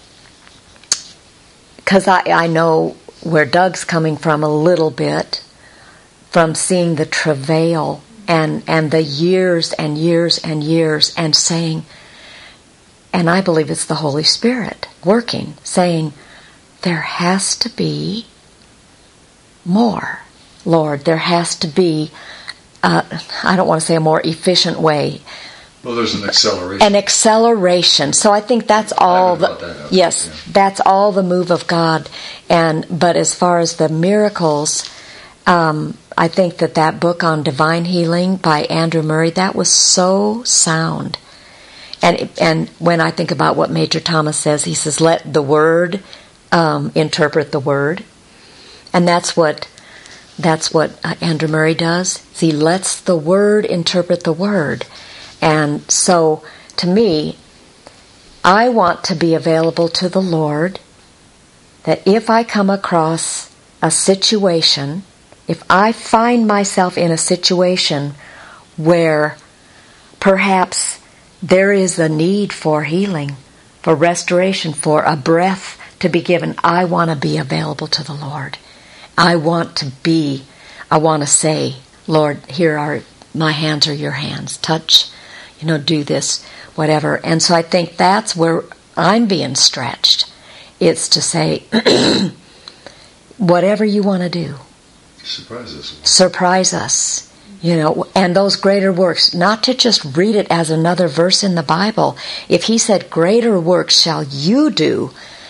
because I, I know where Doug's coming from a little bit, from seeing the travail and and the years and years and years, and saying, and I believe it's the Holy Spirit working, saying, there has to be more, Lord. There has to be, uh, I don't want to say a more efficient way, Well, there's an acceleration. An acceleration. So I think that's all the that yes, yeah. that's all the move of God. And but as far as the miracles, um, I think that that book on divine healing by Andrew Murray, that was so sound. And and when I think about what Major Thomas says, he says, "Let the Word um, interpret the Word," and that's what that's what uh, Andrew Murray does. He lets the Word interpret the Word. And so, to me, I want to be available to the Lord, that if I come across a situation, if I find myself in a situation where perhaps there is a need for healing, for restoration, for a breath to be given, I want to be available to the Lord. I want to be, I want to say, Lord, here are my hands are your hands. Touch. You know, do this, whatever. And so I think that's where I'm being stretched. It's to say, whatever you want to do. Surprise us. Surprise us. You know, and those greater works, not to just read it as another verse in the Bible. If he said, greater works shall you do,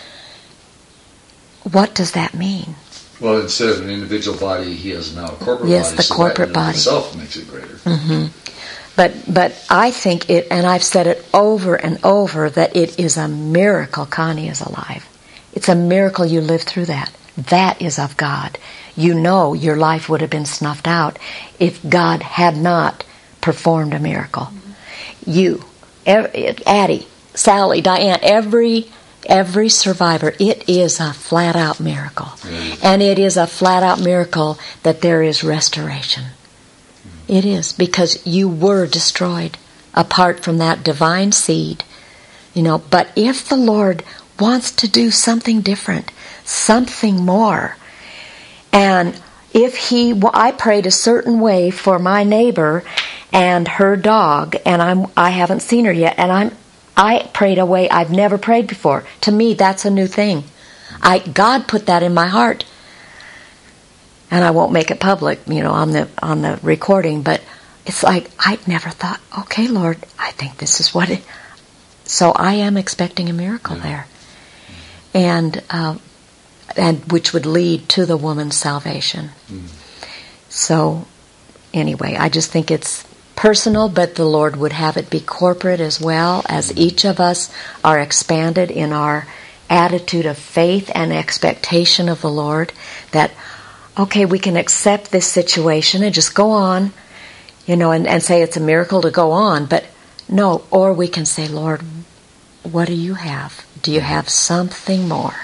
what does that mean? Well, instead of an individual body, he has now a corporate yes, body. Yes, the so corporate that in body. itself makes it greater. Mm-hmm. But but I think it, and I've said it over and over, that it is a miracle Connie is alive. It's a miracle you lived through that. That is of God. You know your life would have been snuffed out if God had not performed a miracle. Mm-hmm. You, Addie, Sally, Diane, every every survivor, it is a flat-out miracle. Mm-hmm. And it is a flat-out miracle that there is restoration. It is, because you were destroyed apart from that divine seed. You know, but if the Lord wants to do something different, something more, and if he, I prayed a certain way for my neighbor and her dog, and I'm, I haven't seen her yet, and I'm, I prayed a way I've never prayed before. To me, that's a new thing. I, God put that in my heart. And I won't make it public, you know, on the on the recording, but it's like I never thought, okay, Lord, I think this is what it. So I am expecting a miracle there, and uh, and which would lead to the woman's salvation. Mm. So anyway, I just think it's personal, but the Lord would have it be corporate as well, as mm. each of us are expanded in our attitude of faith and expectation of the Lord, that okay, we can accept this situation and just go on, you know, and, and say it's a miracle to go on. But no, or we can say, Lord, what do you have? Do you have something more?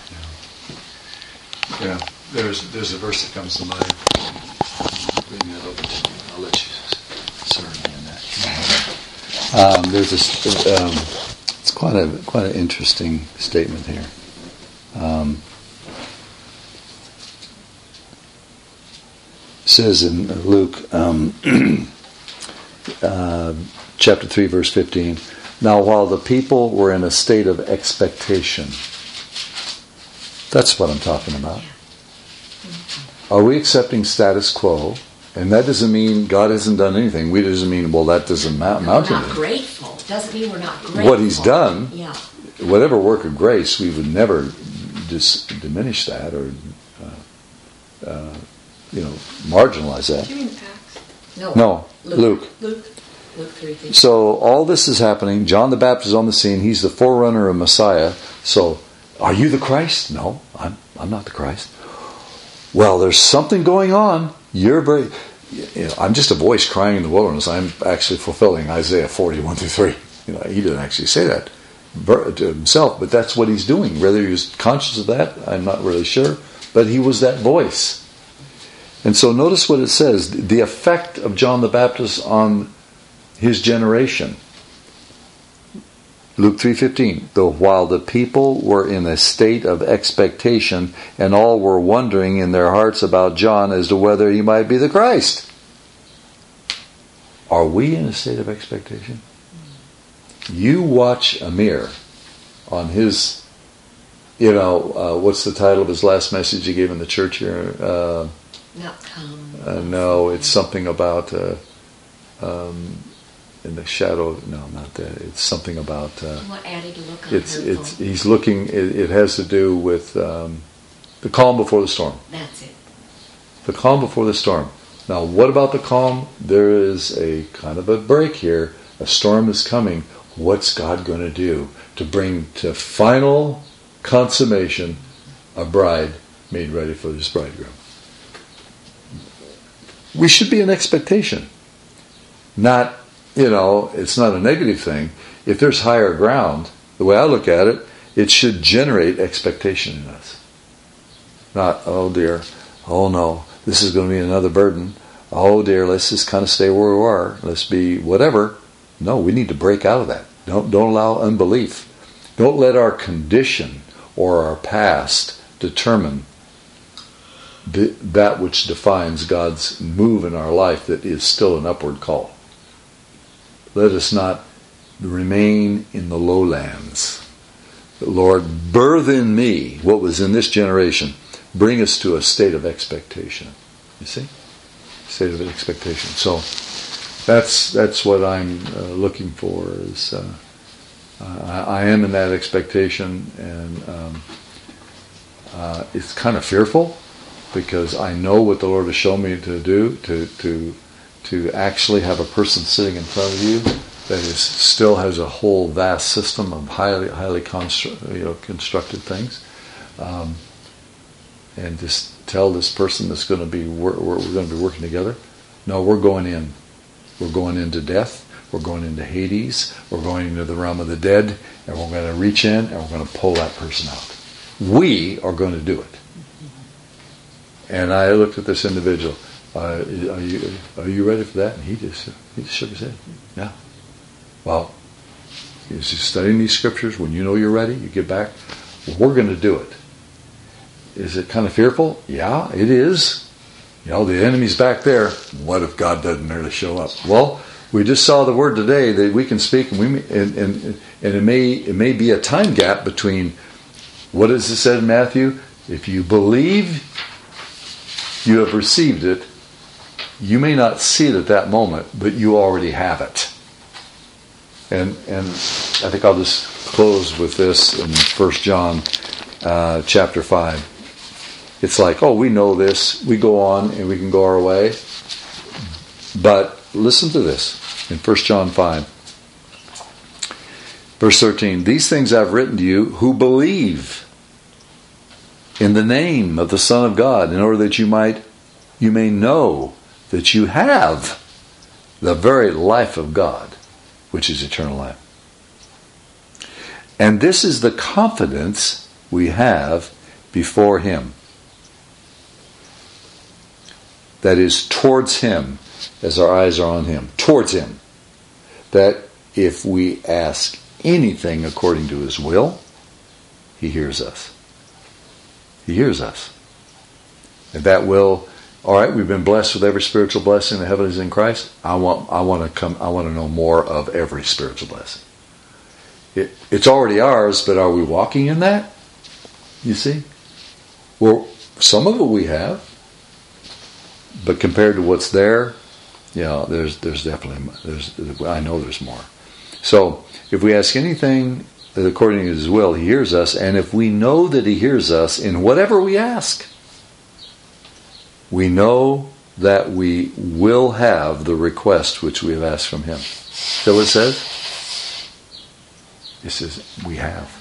Yeah, yeah. There's there's a verse that comes to mind. Bring that over to you. I'll let you serve me in that. Um, there's this. Um, it's quite a quite an interesting statement here. Um, says in Luke um, uh, chapter three, verse fifteen, now while the people were in a state of expectation. That's what I'm talking about. Are we accepting status quo? And that doesn't mean God hasn't done anything. We doesn't mean, well, that doesn't amount to anything. We're not grateful. Doesn't mean we're not grateful. What He's done, yeah. Whatever work of grace, we would never dis- diminish that or uh, uh, you know, marginalize that. Do you mean Acts? No. No, Luke. Luke. Luke. Luke three. So all this is happening. John the Baptist is on the scene. He's the forerunner of Messiah. So, are you the Christ? No, I'm. I'm not the Christ. Well, there's something going on. You're very. You know, I'm just a voice crying in the wilderness. I'm actually fulfilling Isaiah forty-one through three. You know, he didn't actually say that to himself, but that's what he's doing. Whether he was conscious of that, I'm not really sure. But he was that voice. And so notice what it says, the effect of John the Baptist on his generation. Luke three fifteen, though while the people were in a state of expectation and all were wondering in their hearts about John as to whether he might be the Christ. Are we in a state of expectation? You watch Amir on his, you know, uh, what's the title of his last message he gave in the church here? Uh, Not come. Uh, no, it's something about uh, um, in the shadow. No, not that. It's something about. Uh, What added look on it's her it's phone? he's looking. It, it has to do with um, the calm before the storm. That's it. The calm before the storm. Now, what about the calm? There is a kind of a break here. A storm is coming. What's God going to do to bring to final consummation a bride made ready for this bridegroom? We should be in expectation. Not, you know, it's not a negative thing. If there's higher ground, the way I look at it, it should generate expectation in us. Not, oh dear, oh no, this is going to be another burden. Oh dear, let's just kind of stay where we are. Let's be whatever. No, we need to break out of that. Don't don't allow unbelief. Don't let our condition or our past determine the, that which defines God's move in our life that is still an upward call. Let us not remain in the lowlands. Lord, birth in me what was in this generation. Bring us to a state of expectation. You see? State of expectation. So that's that's what I'm uh, looking for. Is uh, uh, I, I am in that expectation, and um, uh, it's kind of fearful because I know what the Lord has shown me to do to to to actually have a person sitting in front of you that is still has a whole vast system of highly highly constru- you know constructed things, um, and just tell this person that's going to be we're, we're going to be working together. No, we're going in. We're going into death. We're going into Hades. We're going into the realm of the dead, and we're going to reach in and we're going to pull that person out. We are going to do it. And I looked at this individual. Uh, are you are you ready for that? And he just he just shook his head. Yeah. Well, he's just studying these scriptures. When you know you're ready, you get back. We're going to do it. Is it kind of fearful? Yeah, it is. You know, the enemy's back there. What if God doesn't really show up? Well, we just saw the word today that we can speak, and we and and, and it may it may be a time gap between what is it said in Matthew? If you believe you have received it, you may not see it at that moment, but you already have it. And and I think I'll just close with this in First John uh, chapter five. It's like, oh, we know this. We go on and we can go our way. But listen to this in First John five. Verse thirteen. These things I've written to you who believe in the name of the Son of God, in order that you might, you may know that you have the very life of God, which is eternal life. And this is the confidence we have before Him. That is towards Him, as our eyes are on Him, towards Him. That if we ask anything according to His will, He hears us. He hears us. And that will, all right, we've been blessed with every spiritual blessing in the heavens in Christ. I want I want to come I want to know more of every spiritual blessing. It, it's already ours, but are we walking in that? You see? Well, some of it we have. But compared to what's there, you know, there's there's definitely there's I know there's more. So if we ask anything according to His will, He hears us, and if we know that He hears us in whatever we ask, we know that we will have the request which we have asked from Him. So it says, it says we have.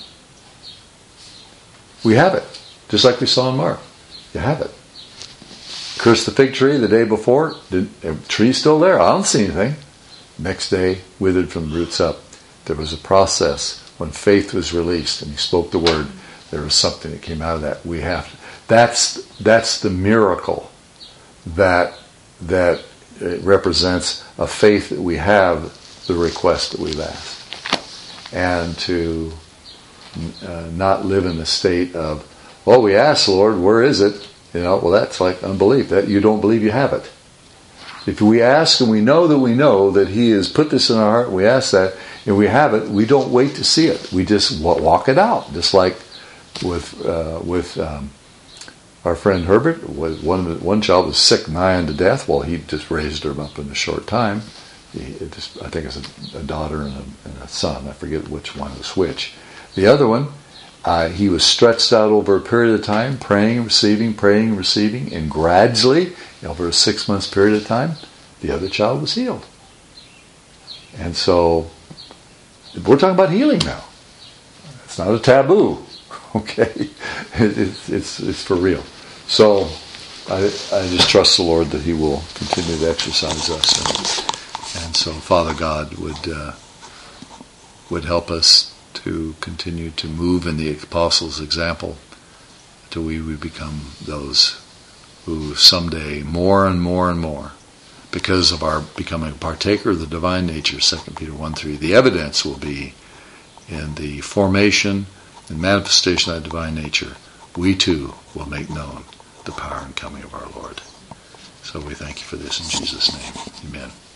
We have it, just like we saw in Mark. You have it. Cursed the fig tree the day before. The tree's still there. I don't see anything. Next day, withered from the roots up. There was a process when faith was released and He spoke the word. There was something that came out of that. We have to. That's that's the miracle that that represents a faith that we have the request that we've asked, and to uh, not live in the state of, well, we asked, Lord, where is it? You know, well, that's like unbelief. That you don't believe you have it. If we ask and we know that we know that He has put this in our heart, we ask that, and we have it, we don't wait to see it. We just walk it out. Just like with uh, with um, our friend Herbert, one one child was sick nigh unto death. Well, he just raised her up in a short time. He, it just, I think it's a, a daughter and a, and a son. I forget which one was which. The other one, uh, he was stretched out over a period of time, praying and receiving, praying and receiving, and gradually, over a six months period of time, the other child was healed. And so, we're talking about healing now. It's not a taboo, okay? It, it's, it's, it's for real. So, I, I just trust the Lord that He will continue to exercise us. And, and so, Father God would uh, would help us to continue to move in the apostles' example until we, we become those who someday, more and more and more, because of our becoming a partaker of the divine nature, Second Peter one three, the evidence will be in the formation and manifestation of that divine nature. We too will make known the power and coming of our Lord. So we thank you for this in Jesus' name. Amen.